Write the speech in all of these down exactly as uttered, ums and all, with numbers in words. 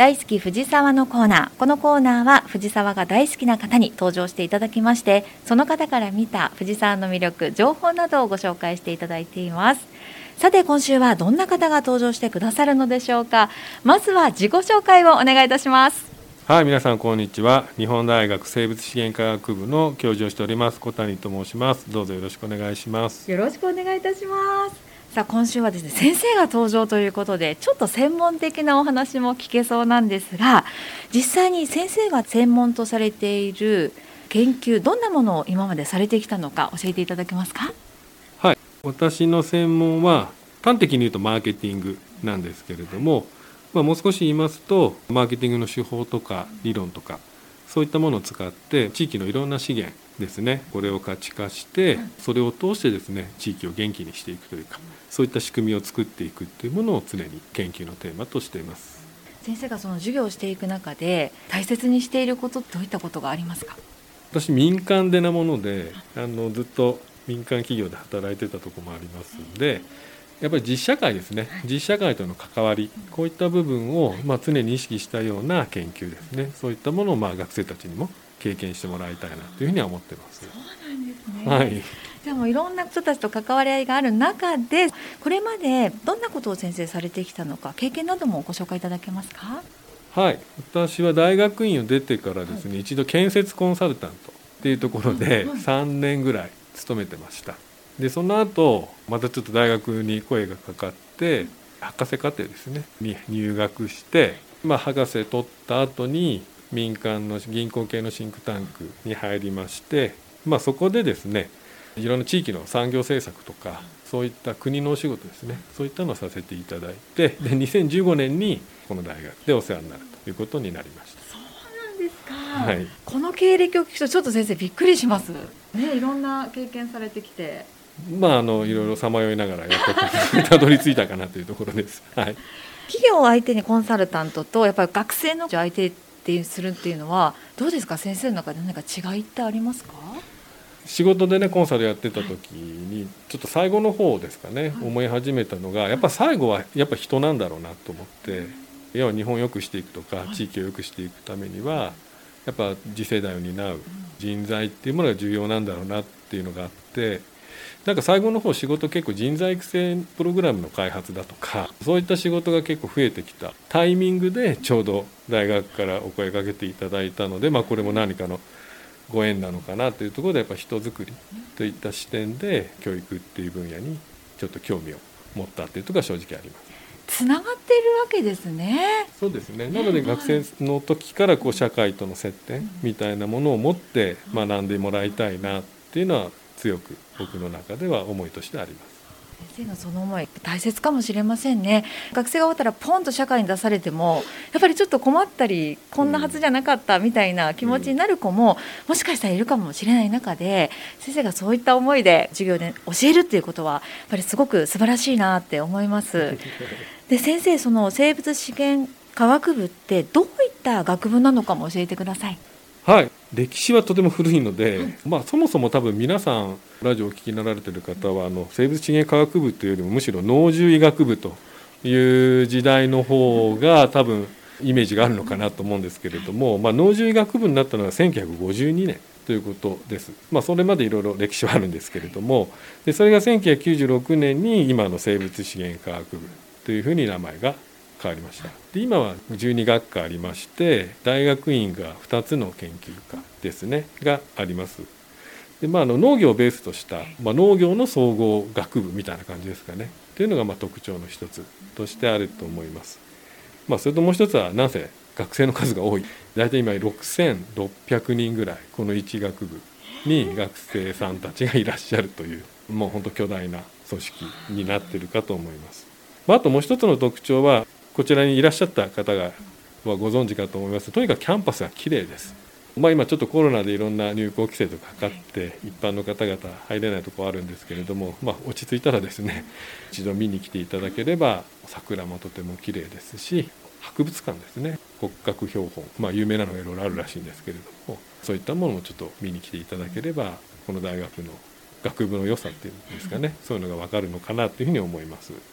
大好き藤沢のコーナー。このコーナーは藤沢が大好きな方に登場していただきまして、その方から見た藤沢の魅力、情報などをご紹介していただいています。さて今週はどんな方が登場してくださるのでしょうか。まずは自己紹介をお願いいたします。 はい、皆さんこんにちは。日本大学生物資源科学部の教授をしております小谷と申します。どうぞよろしくお願いします。 よろしくお願いいたします。さあ今週はですね、先生が登場ということで、ちょっと専門的なお話も聞けそうなんですが、実際に先生が専門とされている研究、どんなものを今までされてきたのか教えていただけますか。 はい、私の専門は端的に言うとマーケティングなんですけれども、まあ、もう少し言いますとマーケティングの手法とか理論とかそういったものを使って地域のいろんな資源ですね、これを価値化してそれを通してですね地域を元気にしていくというか、そういった仕組みを作っていくというものを常に研究のテーマとしています。 先生がその授業をしていく中で大切にしていること、どういったことがありますか。 私民間でなものであのずっと民間企業で働いてたところもありますので、やっぱり実社会ですね、実社会との関わり、こういった部分をまあ常に意識したような研究ですね、そういったものをまあ学生たちにも経験してもらいたいなというふうには思っています。 そうなんですね。 はい、 でもいろんな人たちと関わり合いがある中で、これまでどんなことを先生されてきたのか、経験などもご紹介いただけますか。 はい、私は大学院を出てからですね、はい、一度建設コンサルタントっていうところでさんねんぐらい勤めてました。でその後またちょっと大学に声がかかって博士課程ですねに入学して、まあ、博士取った後に民間の銀行系のシンクタンクに入りまして、まあ、そこでですねいろんな地域の産業政策とかそういった国のお仕事ですね、そういったのをさせていただいて、でにせんじゅうごねんにこの大学でお世話になるということになりました。 そうなんですか、 はい、 この経歴を聞くとちょっと先生びっくりします、ね、いろんな経験されてきて、 まあ、あのいろいろさまよいながらやっとたどり着いたかなというところです、はい、 企業を相手にコンサルタントとやっぱり学生の相手ってするっていうのはどうですか。先生の中で何か違いってありますか。 仕事でねコンサルやってた時にちょっと最後の方ですかね、はい、思い始めたのがやっぱ最後はやっぱ人なんだろうなと思って、要は日本を良くしていくとか地域を良くしていくためにはやっぱ次世代を担う人材っていうものが重要なんだろうなっていうのがあって、なんか最後の方仕事結構人材育成プログラムの開発だとかそういった仕事が結構増えてきたタイミングでちょうど大学からお声かけていただいたので、まあ、これも何かのご縁なのかなというところでやっぱ人づくりといった視点で教育っていう分野にちょっと興味を持ったというところが正直あります。 つながっているわけですね。 そうですね。なので学生の時からこう社会との接点みたいなものを持って学んでもらいたいなっていうのは強く僕の中では思いとしてあります。 先生のその思い大切かもしれませんね。学生が終わったらポンと社会に出されてもやっぱりちょっと困ったりこんなはずじゃなかったみたいな気持ちになる子ももしかしたらいるかもしれない中で、先生がそういった思いで授業で教えるっていうことはやっぱりすごく素晴らしいなって思います。で先生、その生物資源科学部ってどういった学部なのかも教えてください。 はい、歴史はとても古いので、はい、まあ、そもそも多分皆さんラジオをお聞きになられている方はあの生物資源科学部というよりもむしろ農獣医学部という時代の方が多分イメージがあるのかなと思うんですけれども、まあ、農獣医学部になったのはせんきゅうひゃくごじゅうにねんということです。まあ、それまでいろいろ歴史はあるんですけれども、でそれがせんきゅうひゃくきゅうじゅうろくねんに今の生物資源科学部というふうに名前が変わりました。で今はじゅうに学科ありまして、大学院がふたつの研究科ですねがあります。で、まあ、あの農業をベースとした、まあ、農業の総合学部みたいな感じですかねというのがまあ特徴の一つとしてあると思います。まあ、それともう一つはなんせ学生の数が多い、大体今ろくせんろっぴゃくにんぐらいこのいち学部に学生さんたちがいらっしゃるというもう本当巨大な組織になっているかと思います。まあ、あともう一つの特徴はこちらにいらっしゃった方がご存知かと思います。とにかくキャンパスがきれいです。まあ、今ちょっとコロナでいろんな入校規制とかかかって一般の方々入れないところあるんですけれども、まあ、落ち着いたらですね一度見に来ていただければ桜もとてもきれいですし、博物館ですね、骨格標本、まあ、有名なのがいろいろあるらしいんですけれども、そういったものもちょっと見に来ていただければこの大学の学部の良さっていうんですかね、そういうのが分かるのかなというふうに思います。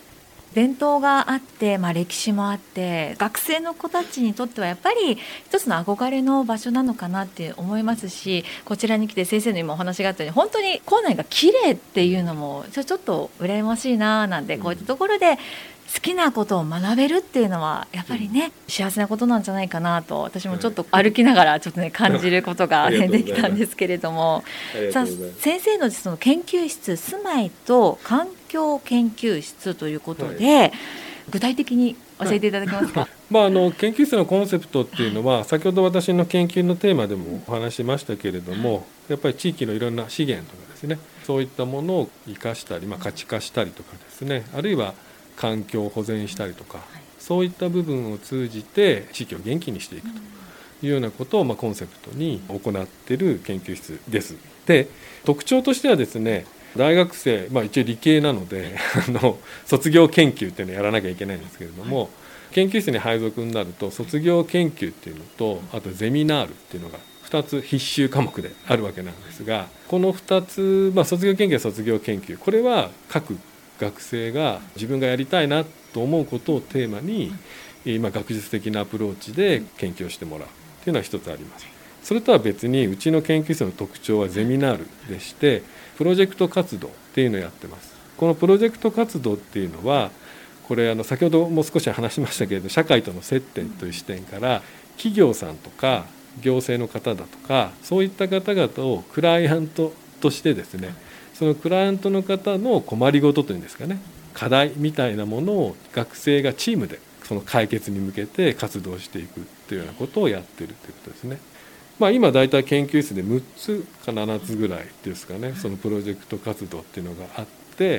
伝統があって、まあ、歴史もあって学生の子たちにとってはやっぱり一つの憧れの場所なのかなって思いますし、こちらに来て先生の今お話があったように本当に校内が綺麗っていうのもちょっと羨ましいななんで、こういったところで好きなことを学べるっていうのはやっぱりね、幸せなことなんじゃないかなと私もちょっと歩きながらちょっとね感じることが、ね、できたんですけれども、さあ先生のその研究室住まいと環境研究室ということで、はい、具体的に教えていただけますか。はい、 まあ、あの研究室のコンセプトっていうのは先ほど私の研究のテーマでもお話しましたけれども、やっぱり地域のいろんな資源とかですね、そういったものを生かしたり、まあ、価値化したりとかですね、あるいは環境を保全したりとか、そういった部分を通じて地域を元気にしていくというようなことを、まあ、コンセプトに行っている研究室です。で、特徴としてはですね、大学生、まあ、一応理系なのであの卒業研究っていうのをやらなきゃいけないんですけれども、研究室に配属になると卒業研究っていうのと、あとゼミナールっていうのがふたつ必修科目であるわけなんですが、このふたつ、まあ、卒業研究は卒業研究、これは各学生が自分がやりたいなと思うことをテーマに、今学術的なアプローチで研究をしてもらうというのは一つあります。それとは別にうちの研究室の特徴はゼミナールでして、プロジェクト活動っていうのをやってます。このプロジェクト活動っていうのは、これあの先ほども少し話しましたけれど、社会との接点という視点から企業さんとか行政の方だとか、そういった方々をクライアントとしてですね、そのクライアントの方の困りごとというんですかね、課題みたいなものを学生がチームでその解決に向けて活動していくというようなことをやっているということですね。まあ、今だいたい研究室でむっつかななつぐらいですかね、そのプロジェクト活動っていうのがあって、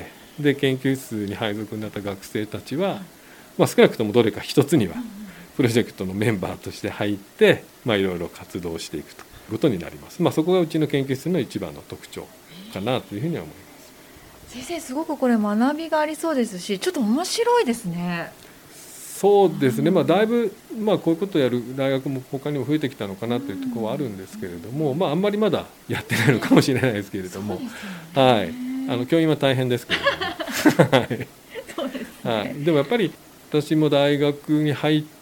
で研究室に配属になった学生たちは、まあ、少なくともどれか一つにはプロジェクトのメンバーとして入って、まあ、いろいろ活動していくということになります。まあ、そこがうちの研究室の一番の特徴かなというふうには思います。 先生、すごくこれ学びがありそうですし、ちょっと面白いですね。 そうですね、まあ、だいぶ、まあ、こういうことをやる大学も他にも増えてきたのかなというところはあるんですけれども、まあ、あんまりまだやってないのかもしれないですけれども、はい、あの教員は大変ですけれども、はいそうですね、はい、でもやっぱり私も大学に入って、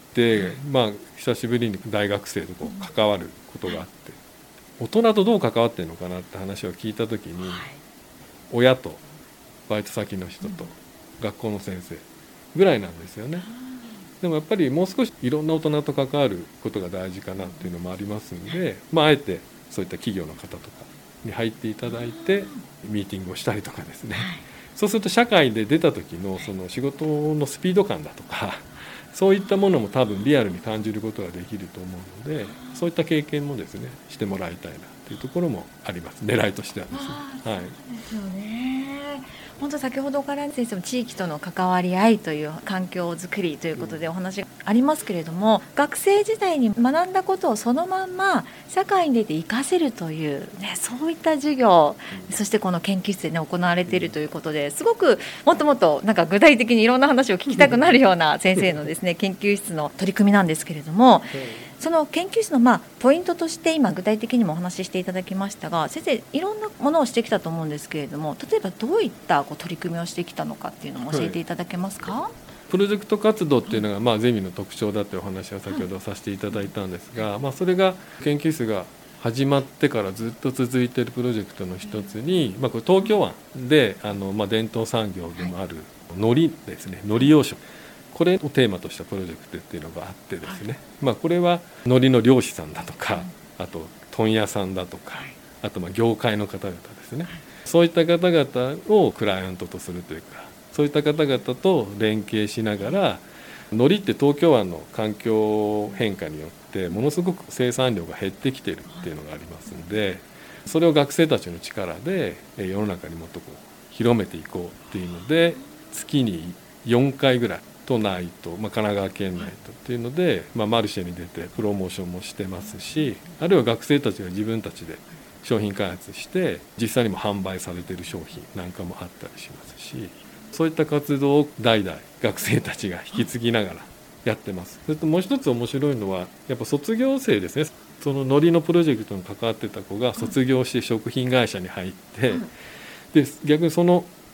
まあ、久しぶりに大学生とこう関わることがあって、大人とどう関わってるのかなって話を聞いたときに、親とバイト先の人と学校の先生ぐらいなんですよね。でもやっぱりもう少しいろんな大人と関わることが大事かなっていうのもありますんで、まあ、あえてそういった企業の方とかに入っていただいてミーティングをしたりとかですね、そうすると社会で出た時のその仕事のスピード感だとか、そういったものも多分リアルに感じることができると思うので、そういった経験もですねしてもらいたいなというところもあります。狙いとしてはですね。はい、 そうですよね。本当先ほどから先生も地域との関わり合いという環境づくりということでお話がありますけれども、学生時代に学んだことをそのまんま社会に出て活かせるという、ね、そういった授業、そしてこの研究室で、ね、行われているということで、すごくもっともっとなんか具体的にいろんな話を聞きたくなるような先生のですね研究室の取り組みなんですけれども、その研究室のまあポイントとして今具体的にもお話ししていただきましたが、先生いろんなものをしてきたと思うんですけれども、例えばどういったこう取り組みをしてきたのかっていうのも教えていただけますか。はい、 プロジェクト活動っていうのが、まあ、ゼミの特徴だというお話は先ほどさせていただいたんですが、まあ、それが研究室が始まってからずっと続いているプロジェクトの一つに、まあ、これ東京湾であの、まあ、伝統産業でもある海苔ですね、海苔養殖、これをテーマとしたプロジェクトっていうのがあってですね、まあ、これは海苔の漁師さんだとか、あと問屋さんだとか、あとまあ業界の方々ですね、そういった方々をクライアントとするというか、そういった方々と連携しながら、海苔って東京湾の環境変化によってものすごく生産量が減ってきているっていうのがありますので、それを学生たちの力で世の中にもっとこう広めていこうっていうので、月によんかいぐらい都内と、まあ、神奈川県内とっていうので、まあ、マルシェに出てプロモーションもしてますし、あるいは学生たちが自分たちで商品開発して実際にも販売されている商品なんかもあったりしますし、そういった活動を代々学生たちが引き継ぎながらやってます。それともう一つ面白いのはやっぱ卒業生ですね。その海苔のプロジェクトに関わってた子が卒業して食品会社に入って、で逆にその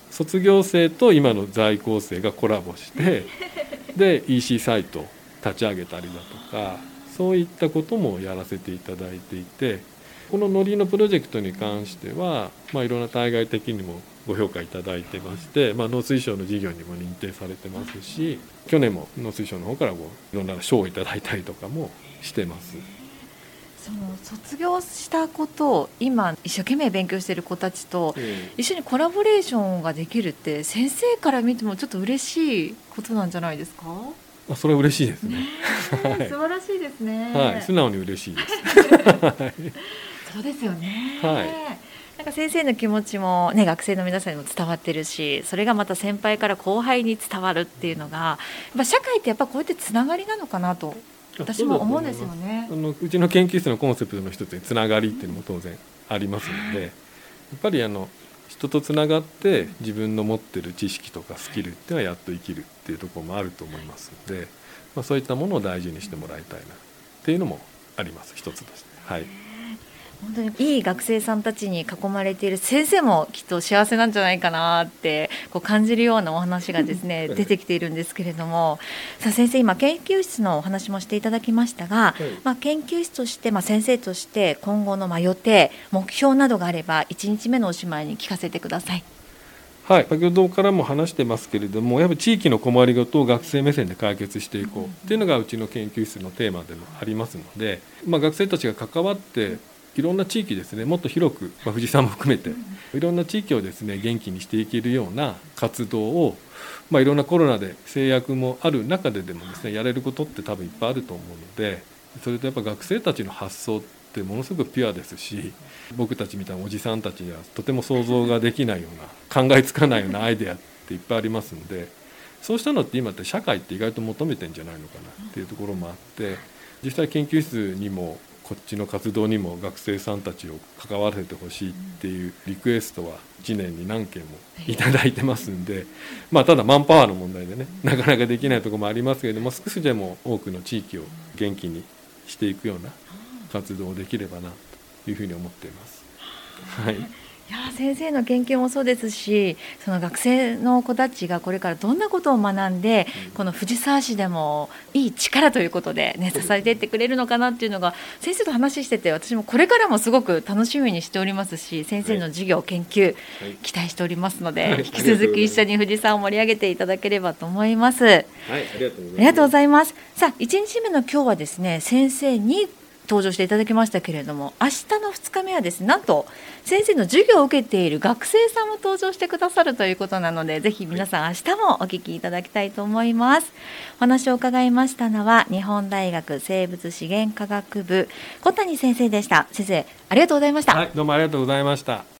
卒業生と今の在校生がコラボしてで イーシー サイトを立ち上げたりだとか、そういったこともやらせていただいていて、こののりのプロジェクトに関しては、まあ、いろんな対外的にもご評価いただいてまして、まあ、農水省の事業にも認定されてますし、去年も農水省の方からこういろんな賞をいただいたりとかもしてます。 その卒業した子と今一生懸命勉強している子たちと一緒にコラボレーションができるって、先生から見てもちょっと嬉しいことなんじゃないですか？ あ、それは嬉しいですね。 ね素晴らしいですね。 はい、素直に嬉しいです。 そうですよね。 はい。 なんか先生の気持ちも、ね、学生の皆さんにも伝わってるし、それがまた先輩から後輩に伝わるっていうのが、やっぱ社会ってやっぱこうやってつながりなのかなと私も思うんですよね。 あのうちの研究室のコンセプトの一つにつながりっていうのも当然ありますので、やっぱりあの人とつながって自分の持ってる知識とかスキルっていうのはやっと生きるっていうところもあると思いますので、まあ、そういったものを大事にしてもらいたいなっていうのもあります。一つとして、はい、 本当にいい学生さんたちに囲まれている先生もきっと幸せなんじゃないかなってこう感じるようなお話がですね出てきているんですけれども、さあ先生、今研究室のお話もしていただきましたが、はい、まあ、研究室として、まあ、先生として今後のまあ予定目標などがあればいちにちめのおしまいに聞かせてください。 はい、先ほどからも話してますけれども、やっぱり地域の困りごとを学生目線で解決していこうっていうのがうちの研究室のテーマでもありますので、まあ、学生たちが関わっていろんな地域ですね、もっと広く、まあ、富士山も含めていろんな地域をですね元気にしていけるような活動を、まあ、いろんなコロナで制約もある中ででもですねやれることって多分いっぱいあると思うので、それとやっぱ学生たちの発想ってものすごくピュアですし、僕たちみたいなおじさんたちにはとても想像ができないような考えつかないようなアイデアっていっぱいありますので、そうしたのって今って社会って意外と求めてんじゃないのかなっていうところもあって、実際研究室にもこっちの活動にも学生さんたちを関わらせてほしいっていうリクエストはいちねんに何件もいただいてますんで、まあ、ただマンパワーの問題でねなかなかできないところもありますけれども、少しでも多くの地域を元気にしていくような活動をできればなというふうに思っています。はい、 いや先生の研究もそうですし、その学生の子たちがこれからどんなことを学んで、うん、この藤沢市でもいい力ということで、ね、支えていってくれるのかなっていうのが先生と話してて、私もこれからもすごく楽しみにしておりますし、先生の授業、はい、研究、はい、期待しておりますので、はい、引き続き一緒に藤沢を盛り上げていただければと思います。はい、ありがとうございます。さあいちにちめの今日はですね、先生に登場していただきましたけれども、明日のふつかめはですね、なんと先生の授業を受けている学生さんも登場してくださるということなので、ぜひ皆さん明日もお聞きいただきたいと思います。お話を伺いましたのは日本大学生物資源科学部小谷先生でした。先生ありがとうございました。 はい、どうもありがとうございました。